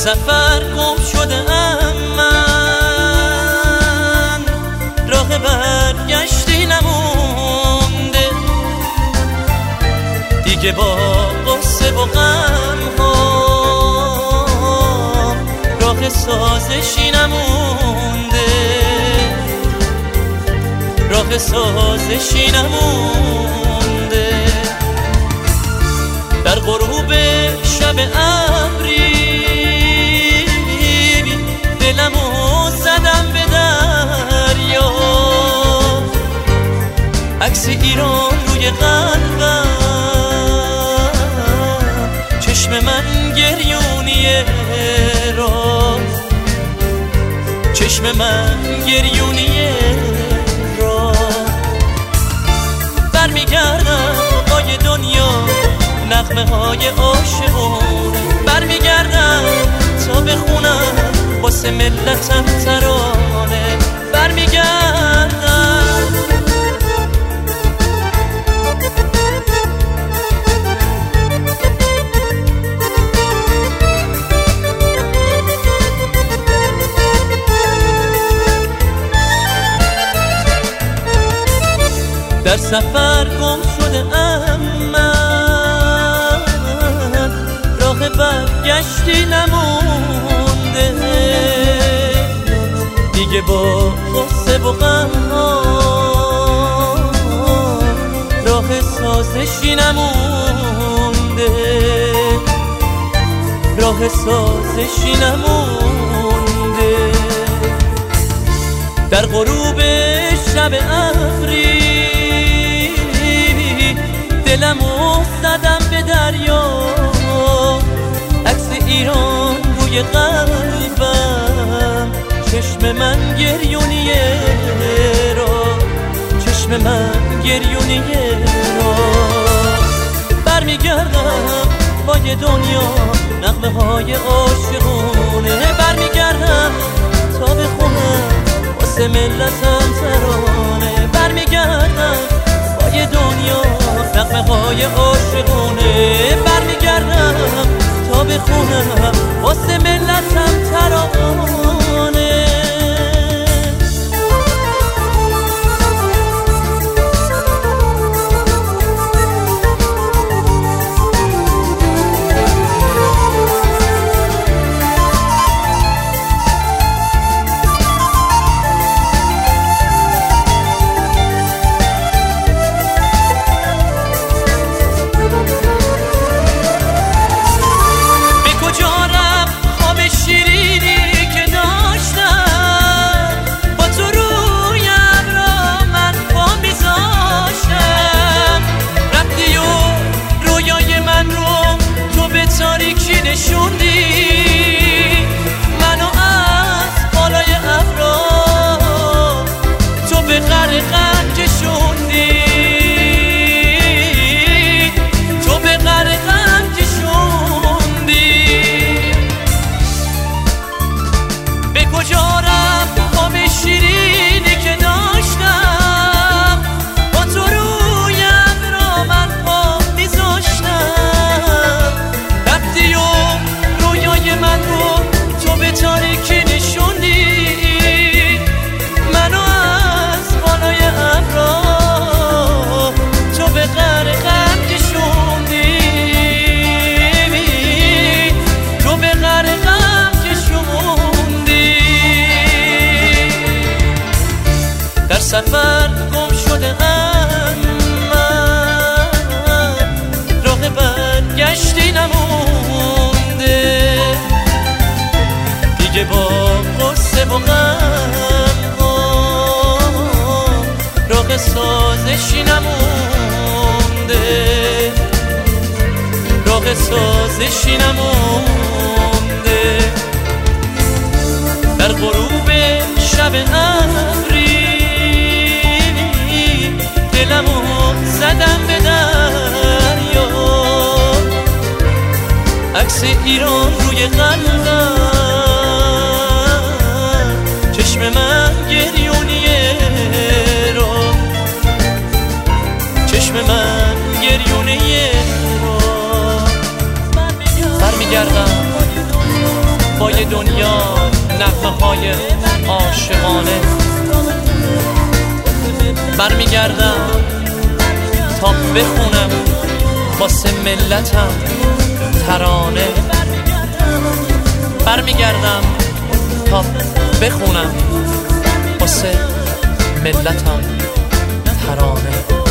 سفر گم شده‌ام من، راه برگشتی نمونده دیگه، با غصه و غم ها راه سازشی نمونده، راه سازشی نمونده. در غروب شب ابری دلمو زدم به دریا، عکس ایران روی قلبم، چشم من گریونیه را، چشم من گریونیه را. برمیگردم آقای دنیا، نغمه های عاشقونه، برمیگردم تا بخونم واسه ملتم ترانه، برمیگردم. در سفر گم شده‌ام من، راه برگشتی نمونده دیگه، با غصه و غم راه سازشی نمونده، راه سازشی نمونده. در غروب شب ابری دلمو زدم به دریا، عکس ایران روی قلبم، چشم من گریونیه را، چشم من گریونیه را. برمیگردم پای دنیا، نغمه های عاشقونه، برمیگردم تا بخونم واسه ملتم ترانه، برمیگردم پای دنیا، نغمه های عاشقونه، برمیگردم تا بخونم واسه ملتم ترانه. سفر گم شده‌ام من، راه برگشتی نمونده دیگه، با غصه و غم راه سازشی نمونده، راه سازشی نمونده. در غروب شب ابری دلمو زدم به دریا، عکس ایران روی قلبم، چشم من گریونیه را، چشم من گریونیه را. برمیگردم دنیا نغمه های عاشقانه. برمیگردم تا بخونم واسه ملتم ترانه. برمیگردم تا بخونم واسه ملتم ترانه.